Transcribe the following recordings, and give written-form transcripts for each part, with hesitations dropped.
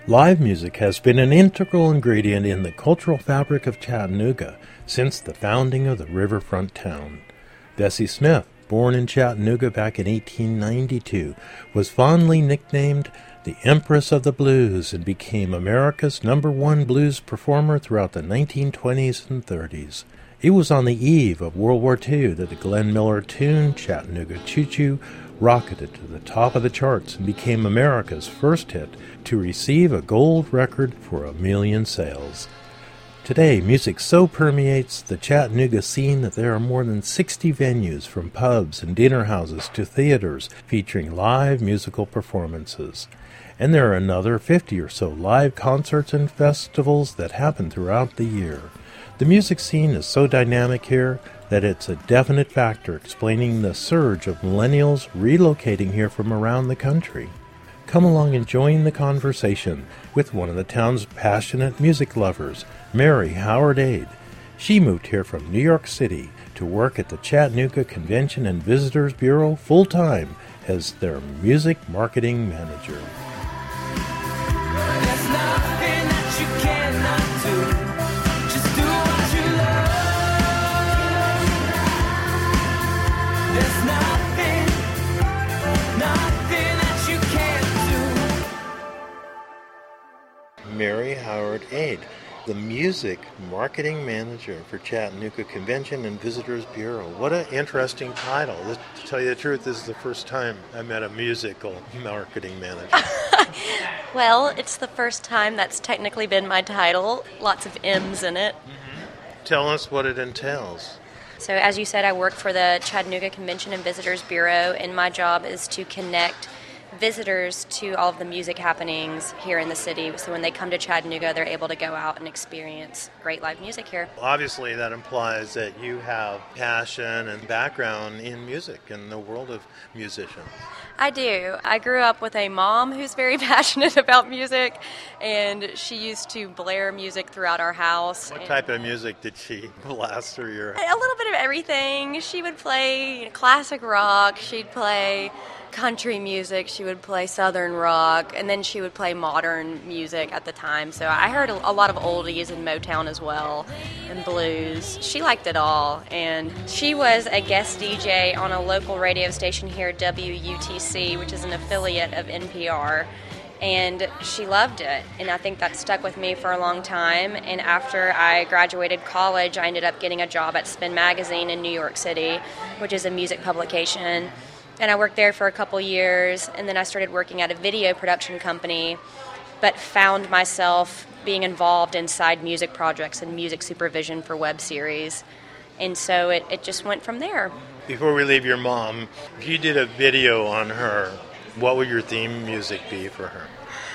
Live music has been an integral ingredient in the cultural fabric of Chattanooga since the founding of the riverfront town. Bessie Smith, born in Chattanooga back in 1892, was fondly nicknamed the Empress of the Blues and became America's #1 blues performer throughout the 1920s and 30s. It was on the eve of World War II that the Glenn Miller tune, Chattanooga Choo Choo, rocketed to the top of the charts and became America's first hit to receive a gold record for 1 million sales. Today, music so permeates the Chattanooga scene that there are more than 60 venues, from pubs and dinner houses to theaters, featuring live musical performances. And there are another 50 or so live concerts and festivals that happen throughout the year. The music scene is so dynamic here that it's a definite factor explaining the surge of millennials relocating here from around the country. Come along and join the conversation with one of the town's passionate music lovers, Mary Howard Ade. She moved here from New York City to work at the Chattanooga Convention and Visitors Bureau full-time as their music marketing manager. There's nothing that you cannot do. Just do what you love. There's nothing that you can't do. Mary Howard Ade, the music marketing manager for Chattanooga Convention and Visitors Bureau. What an interesting title. To tell you the truth, this is the first time I met a musical marketing manager. Well, it's the first time that's technically been my title. Lots of M's in it. Mm-hmm. Tell us what it entails. So as you said, I work for the Chattanooga Convention and Visitors Bureau, and my job is to connect visitors to all of the music happenings here in the city. So when they come to Chattanooga, they're able to go out and experience great live music here. Obviously, that implies that you have passion and background in music and the world of musicians. I do. I grew up with a mom who's very passionate about music, and she used to blare music throughout our house. What type of music did she blast through your... A little bit of everything. She would play classic rock, she'd play country music, she would play southern rock, and then she would play modern music at the time. So I heard a lot of oldies and Motown as well, and blues. She liked it all, and she was a guest DJ on a local radio station here, WUTC, which is an affiliate of NPR, and she loved it, and I think that stuck with me for a long time. And after I graduated college, I ended up getting a job at Spin Magazine in New York City, which is a music publication. And I worked there for a couple years, and then I started working at a video production company, but found myself being involved in side music projects and music supervision for web series. And so it just went from there. Before we leave your mom, if you did a video on her, what would your theme music be for her?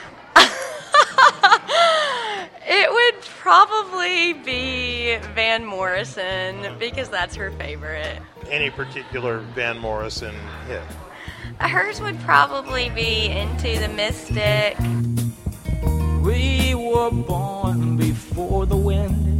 It would probably be Van Morrison, because that's her favorite. Any particular Van Morrison hit? Hers would probably be Into the Mystic. We were born before the wind,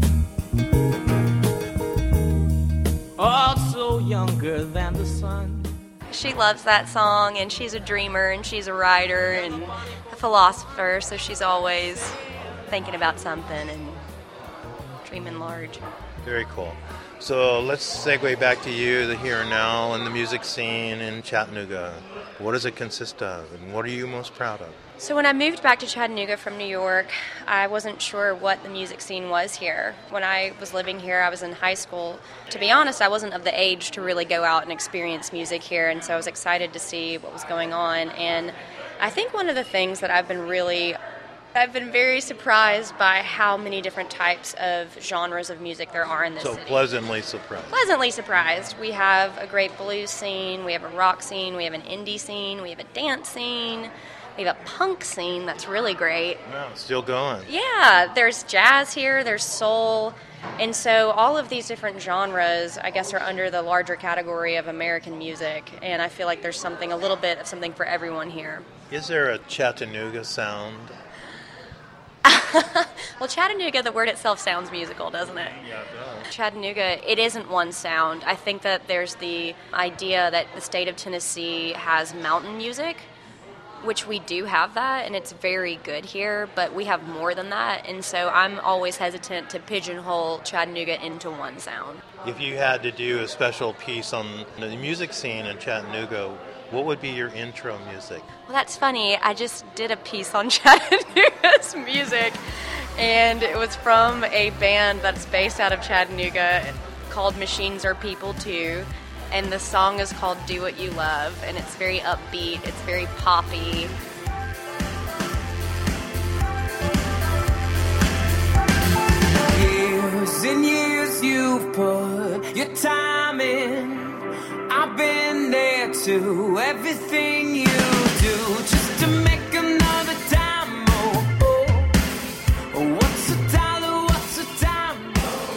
also younger than the sun. She loves that song, and she's a dreamer, and she's a writer, and a philosopher, so she's always thinking about something and dreaming large. Very cool. So let's segue back to you, the here and now, and the music scene in Chattanooga. What does it consist of, and what are you most proud of? So when I moved back to Chattanooga from New York, I wasn't sure what the music scene was here. When I was living here, I was in high school. To be honest, I wasn't of the age to really go out and experience music here, and so I was excited to see what was going on. And I think one of the things that I've been very surprised by how many different types of genres of music there are in this city. So pleasantly surprised. Pleasantly surprised. We have a great blues scene, we have a rock scene, we have an indie scene, we have a dance scene, we have a punk scene that's really great. Wow, still going. Yeah, there's jazz here, there's soul, and so all of these different genres, I guess, are under the larger category of American music, and I feel like there's a little bit of something for everyone here. Is there a Chattanooga sound? Well, Chattanooga, the word itself sounds musical, doesn't it? Yeah, it does. Chattanooga, it isn't one sound. I think that there's the idea that the state of Tennessee has mountain music, which we do have that, and it's very good here, but we have more than that, and so I'm always hesitant to pigeonhole Chattanooga into one sound. If you had to do a special piece on the music scene in Chattanooga, what would be your intro music? Well, that's funny. I just did a piece on Chattanooga's music, and it was from a band that's based out of Chattanooga called Machines Are People Too, and the song is called Do What You Love, and it's very upbeat, it's very poppy. Years and years you've put your time in. I've been there too. Everything you do just to make another dime. Oh, what's a dollar? What's a dime?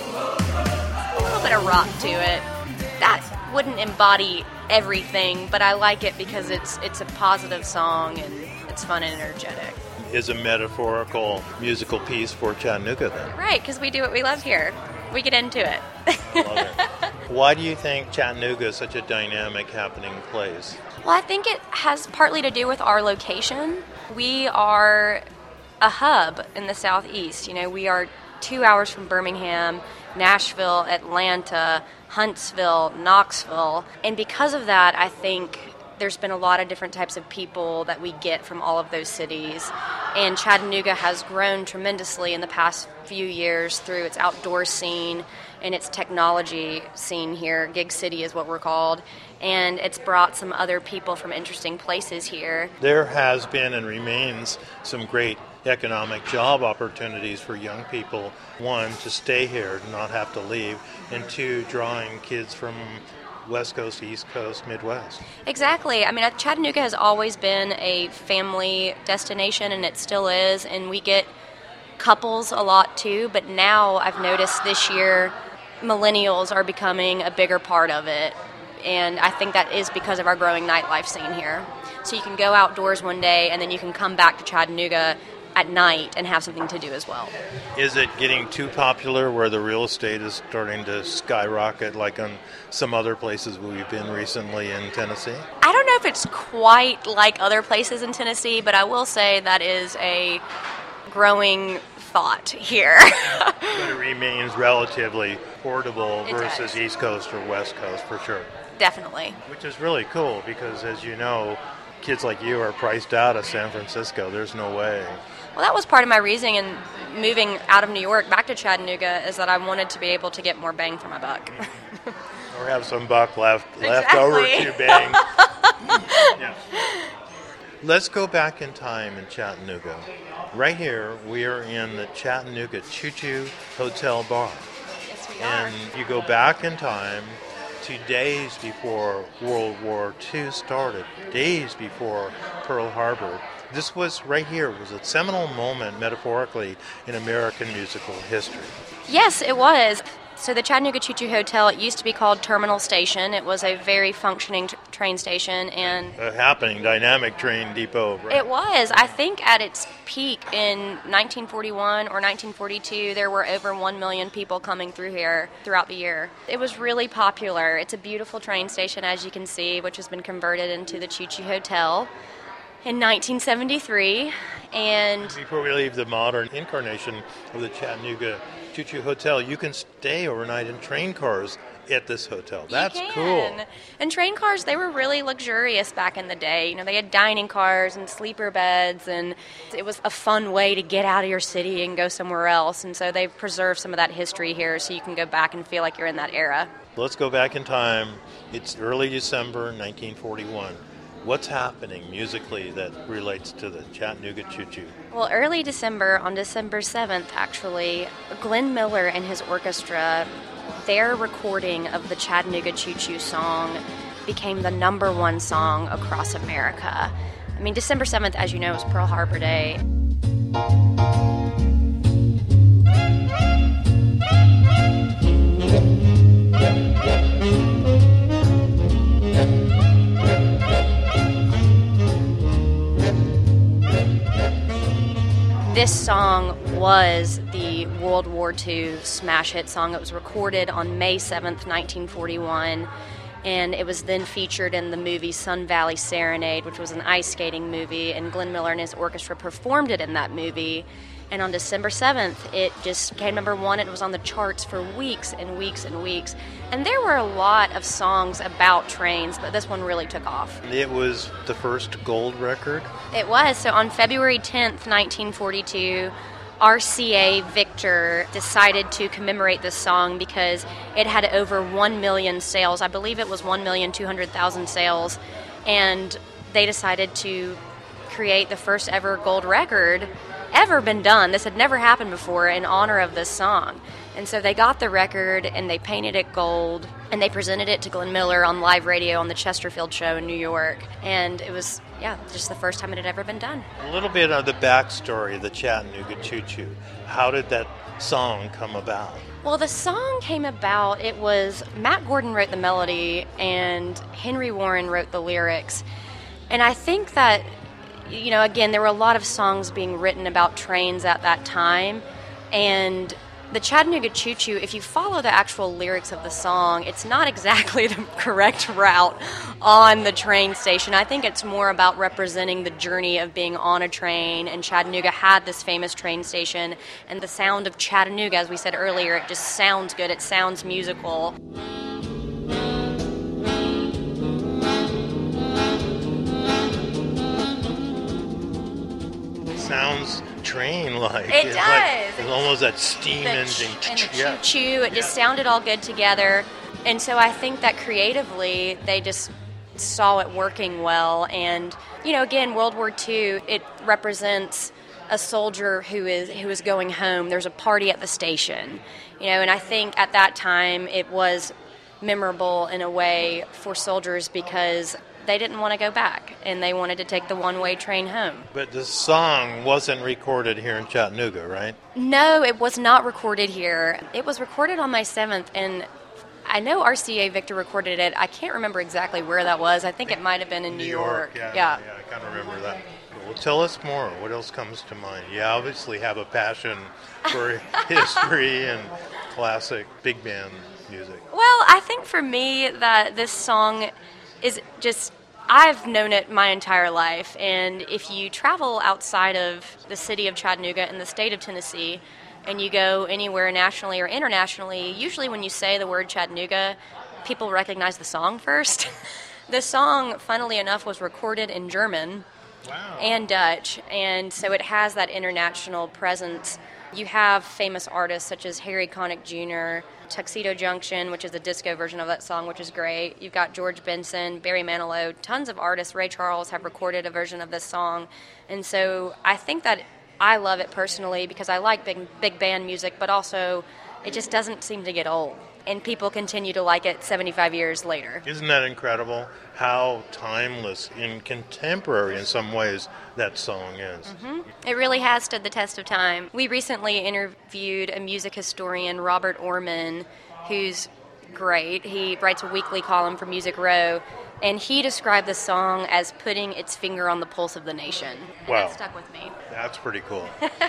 A little bit of rock to it. That wouldn't embody everything, but I like it because it's a positive song and it's fun and energetic. Is a metaphorical musical piece for Chattanooga then? Right, because we do what we love here. We get into it. Love it. Why do you think Chattanooga is such a dynamic, happening place? Well, I think it has partly to do with our location. We are a hub in the southeast. You know, we are 2 hours from Birmingham, Nashville, Atlanta, Huntsville, Knoxville. And because of that, I think there's been a lot of different types of people that we get from all of those cities. And Chattanooga has grown tremendously in the past few years through its outdoor scene and its technology scene here. Gig City is what we're called. And it's brought some other people from interesting places here. There has been and remains some great economic job opportunities for young people. One, to stay here, not have to leave, and two, drawing kids from West Coast, East Coast, Midwest. Exactly. I mean, Chattanooga has always been a family destination, and it still is, and we get couples a lot too, but now I've noticed this year millennials are becoming a bigger part of it, and I think that is because of our growing nightlife scene here. So you can go outdoors one day, and then you can come back to Chattanooga at night and have something to do as well. Is it getting too popular where the real estate is starting to skyrocket like on some other places we've been recently in Tennessee? I don't know if it's quite like other places in Tennessee, but I will say that is a growing thought here. But it remains relatively portable It versus does. East Coast or West Coast for sure. Definitely. Which is really cool because, as you know, kids like you are priced out of San Francisco. There's no way. Well, that was part of my reasoning in moving out of New York back to Chattanooga, is that I wanted to be able to get more bang for my buck. Or have some buck left Exactly. over to bang. Yeah. Let's go back in time in Chattanooga. Right here, we are in the Chattanooga Choo Choo Hotel Bar. Yes, we And you go back in time to days before World War II started, days before Pearl Harbor. This was right here, was a seminal moment, metaphorically, in American musical history. Yes, it was. So the Chattanooga Choo Choo Hotel, it used to be called Terminal Station. It was a very functioning train station, and A happening, dynamic train depot. Right? it was. I think at its peak in 1941 or 1942, there were over 1 million people coming through here throughout the year. It was really popular. It's a beautiful train station, as you can see, which has been converted into the Choo Choo Hotel in 1973. And Before we leave the modern incarnation of the Chattanooga Choo Choo Hotel, you can stay overnight in train cars at this hotel. That's you cool. can. And train cars, they were really luxurious back in the day. You know, they had dining cars and sleeper beds, and it was a fun way to get out of your city and go somewhere else. And so they've preserved some of that history here so you can go back and feel like you're in that era. Let's go back in time. It's early December 1941. What's happening musically that relates to the Chattanooga Choo Choo? Well, early December, on December 7th, actually, Glenn Miller and his orchestra, their recording of the Chattanooga Choo Choo song became the #1 song across America. I mean, December 7th, as you know, is Pearl Harbor Day. This song was the World War II smash hit song. It was recorded on May 7th, 1941, and it was then featured in the movie Sun Valley Serenade, which was an ice skating movie, and Glenn Miller and his orchestra performed it in that movie. And on December 7th, it just came number one. It was on the charts for weeks and weeks and weeks. And there were a lot of songs about trains, but this one really took off. It was the first gold record? It was. So on February 10th, 1942, RCA Victor decided to commemorate this song because it had over 1 million sales. I believe it was 1,200,000 sales. And they decided to create the first ever gold record ever been done. This had never happened before in honor of this song. And so they got the record and they painted it gold and they presented it to Glenn Miller on live radio on the Chesterfield show in New York. And it was, just the first time it had ever been done. A little bit of the backstory of the Chattanooga Choo Choo. How did that song come about? Well, the song came about, it was Matt Gordon wrote the melody and Henry Warren wrote the lyrics. And I think that again, there were a lot of songs being written about trains at that time, and the Chattanooga Choo Choo, if you follow the actual lyrics of the song, it's not exactly the correct route on the train station. I think it's more about representing the journey of being on a train, and Chattanooga had this famous train station, and the sound of Chattanooga, as we said earlier, it just sounds good, it sounds musical. Sounds train-like. It does. It's almost that steam engine. And the choo-choo, it just sounded all good together. And so I think that creatively, they just saw it working well. And, again, World War II, it represents a soldier who is going home. There's a party at the station. And I think at that time it was memorable in a way for soldiers because they didn't want to go back, and they wanted to take the one-way train home. But the song wasn't recorded here in Chattanooga, right? No, it was not recorded here. It was recorded on May 7th, and I know RCA Victor recorded it. I can't remember exactly where that was. I think it might have been in New York. Yeah, I kind of remember that. Well, tell us more. What else comes to mind? You obviously have a passion for history and classic big band music. Well, I think for me that this song is just, I've known it my entire life, and if you travel outside of the city of Chattanooga in the state of Tennessee and you go anywhere nationally or internationally, usually when you say the word Chattanooga, people recognize the song first. The song, funnily enough, was recorded in German and Dutch, and so it has that international presence. You have famous artists such as Harry Connick Jr., Tuxedo Junction, which is a disco version of that song, which is great. You've got George Benson, Barry Manilow, tons of artists. Ray Charles have recorded a version of this song. And so I think that I love it personally because I like big band music, but also it just doesn't seem to get old. And people continue to like it 75 years later. Isn't that incredible how timeless and contemporary in some ways that song is? Mm-hmm. It really has stood the test of time. We recently interviewed a music historian, Robert Orman, who's great. He writes a weekly column for Music Row, and he described the song as putting its finger on the pulse of the nation. And wow. That stuck with me. That's pretty cool.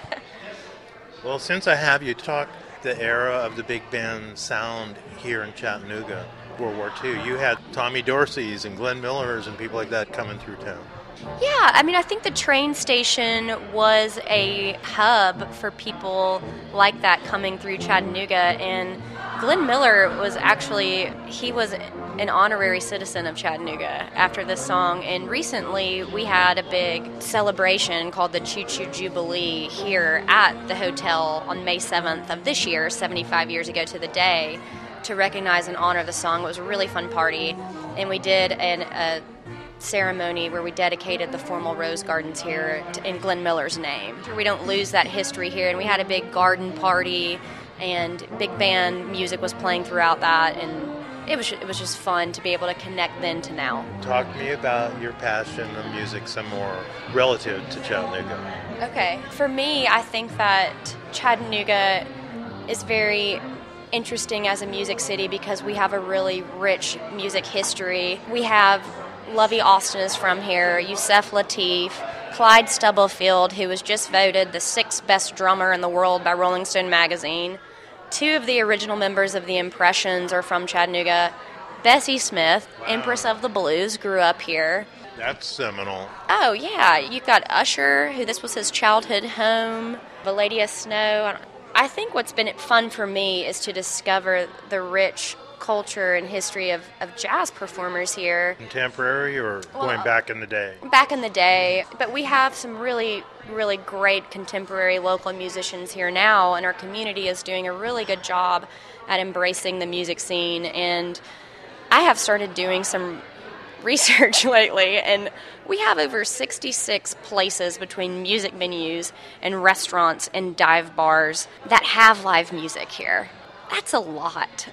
Well, since I have you talk the era of the big band sound here in Chattanooga, World War II, you had Tommy Dorsey's and Glenn Miller's and people like that coming through town. Yeah, I think the train station was a hub for people like that coming through Chattanooga, and Glenn Miller was he was an honorary citizen of Chattanooga after this song, and recently we had a big celebration called the Choo Choo Jubilee here at the hotel on May 7th of this year, 75 years ago to the day, to recognize and honor the song. It was a really fun party, and we did a ceremony where we dedicated the formal rose gardens here in Glenn Miller's name. We don't lose that history here, and we had a big garden party, and big band music was playing throughout that, and it was just fun to be able to connect then to now. Talk to me about your passion of music some more relative to Chattanooga. Okay. For me, I think that Chattanooga is very interesting as a music city because we have a really rich music history. We have Lovey Austin is from here, Yusef Lateef, Clyde Stubblefield, who was just voted the 6th best drummer in the world by Rolling Stone magazine. 2 of the original members of the Impressions are from Chattanooga. Bessie Smith, Empress of the Blues, grew up here. That's seminal. Oh, yeah. You've got Usher, who this was his childhood home, Valadia Snow. I think what's been fun for me is to discover the rich culture and history of jazz performers here. Contemporary or going back in the day? Back in the day. But we have some really, really great contemporary local musicians here now, and our community is doing a really good job at embracing the music scene. And I have started doing some research lately, and we have over 66 places between music venues and restaurants and dive bars that have live music here. That's a lot.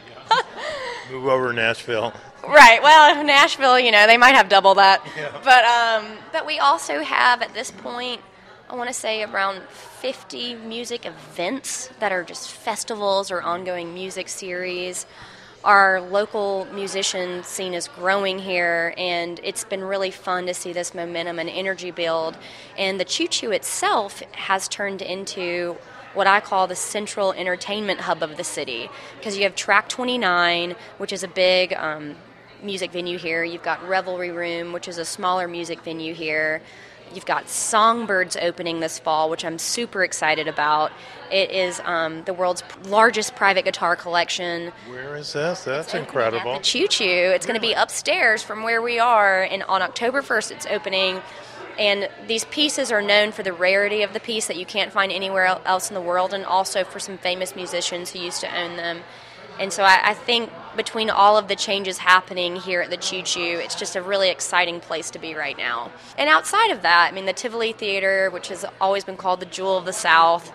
Move over to Nashville. Right. Well, Nashville, they might have double that. Yeah. But we also have, at this point, I want to say around 50 music events that are just festivals or ongoing music series. Our local musician scene is growing here, and it's been really fun to see this momentum and energy build. And the Choo Choo itself has turned into what I call the central entertainment hub of the city, because you have Track 29, which is a big music venue here. You've got Revelry Room, which is a smaller music venue here. You've got Songbirds opening this fall, which I'm super excited about. It is the world's largest private guitar collection. Where is this? That's incredible. At the Choo Choo. It's going to be upstairs from where we are, and on October 1st it's opening. And these pieces are known for the rarity of the piece that you can't find anywhere else in the world, and also for some famous musicians who used to own them. And so I think between all of the changes happening here at the Choo Choo, it's just a really exciting place to be right now. And outside of that, the Tivoli Theater, which has always been called the Jewel of the South,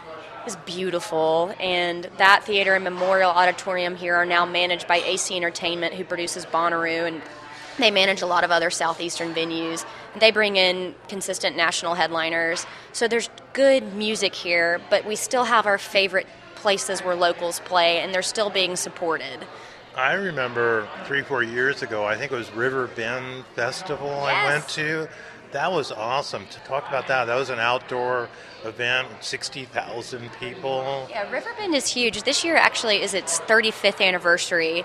is beautiful. And that theater and Memorial Auditorium here are now managed by AC Entertainment, who produces Bonnaroo, and they manage a lot of other southeastern venues. They bring in consistent national headliners. So there's good music here, but we still have our favorite places where locals play, and they're still being supported. I remember 3-4 years ago, I think it was River Bend Festival. Yes. I went to. That was awesome. To talk about that, that was an outdoor event, 60,000 people. Yeah, River Bend is huge. This year actually is its 35th anniversary.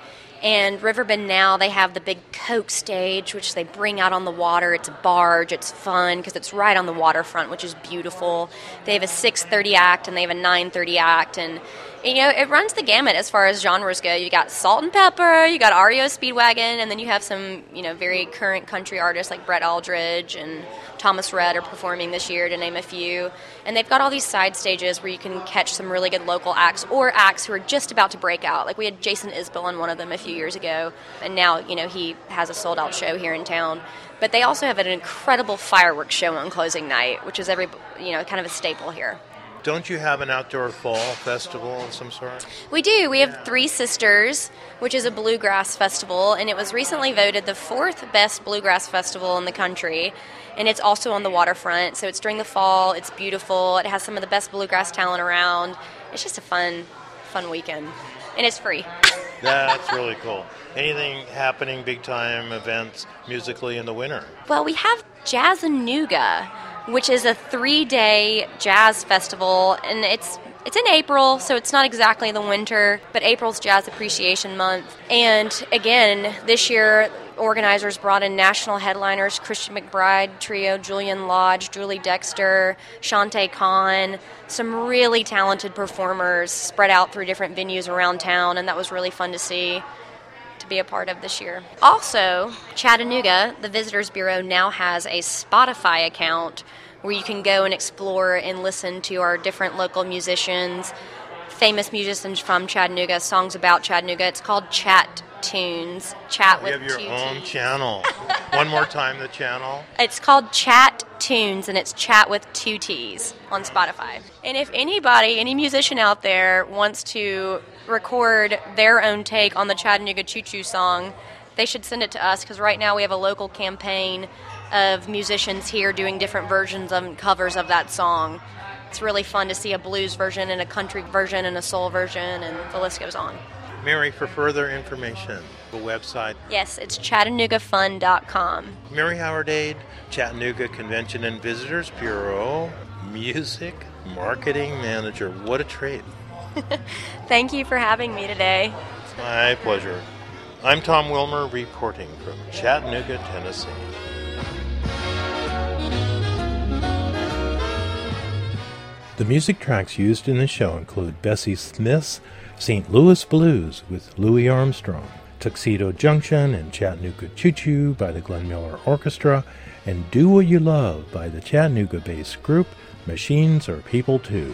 And Riverbend now, they have the big Coke stage, which they bring out on the water. It's a barge. It's fun because it's right on the waterfront, which is beautiful. They have a 6:30 act and they have a 9:30 act. And, it runs the gamut as far as genres go. You got Salt and Pepper, you got REO Speedwagon, and then you have some, very current country artists like Brett Aldridge and Thomas Rhett are performing this year, to name a few. And they've got all these side stages where you can catch some really good local acts or acts who are just about to break out. Like we had Jason Isbell on one of them a few years ago, and now, he has a sold-out show here in town. But they also have an incredible fireworks show on closing night, which is kind of a staple here. Don't you have an outdoor fall festival of some sort? We do. We have Three Sisters, which is a bluegrass festival, and it was recently voted the 4th best bluegrass festival in the country. And it's also on the waterfront, so it's during the fall. It's beautiful. It has some of the best bluegrass talent around. It's just a fun weekend, and it's free. That's really cool. Anything happening, big-time events musically in the winter? Well, we have Jazz-a-Nuga, which is a 3-day jazz festival, and it's in April, so it's not exactly the winter, but April's Jazz Appreciation Month. And again, this year, organizers brought in national headliners, Christian McBride Trio, Julian Lodge, Julie Dexter, Shantae Khan, some really talented performers spread out through different venues around town, and that was really fun to see, to be a part of this year. Also, Chattanooga, the Visitors Bureau, now has a Spotify account where you can go and explore and listen to our different local musicians, famous musicians from Chattanooga, songs about Chattanooga. It's called Chat Tunes. Chat with You have your two own T's. channel. One more time, the channel. It's called Chat Tunes, and it's Chat with 2 T's on Spotify. And if anybody, any musician out there wants to record their own take on the Chattanooga Choo Choo song, they should send it to us, because right now we have a local campaign of musicians here doing different versions and covers of that song. It's really fun to see a blues version and a country version and a soul version, and the list goes on. Mary, for further information, the website. Yes, it's ChattanoogaFun.com. Mary Howard-Ade, Chattanooga Convention and Visitors Bureau, Music Marketing Manager. What a treat. Thank you for having me today. My pleasure. I'm Tom Wilmer reporting from Chattanooga, Tennessee. The music tracks used in the show include Bessie Smith's St. Louis Blues with Louis Armstrong, Tuxedo Junction and Chattanooga Choo Choo by the Glenn Miller Orchestra, and Do What You Love by the Chattanooga-based group Machines Are People Too.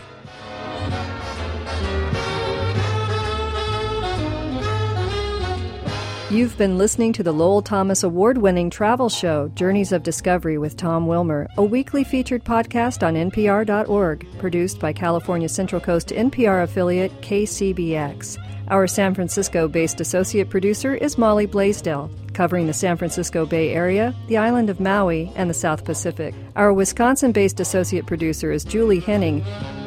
You've been listening to the Lowell Thomas Award-winning travel show, Journeys of Discovery with Tom Wilmer, a weekly featured podcast on NPR.org, produced by California Central Coast NPR affiliate KCBX. Our San Francisco-based associate producer is Molly Blaisdell, covering the San Francisco Bay Area, the island of Maui, and the South Pacific. Our Wisconsin-based associate producer is Julie Henning.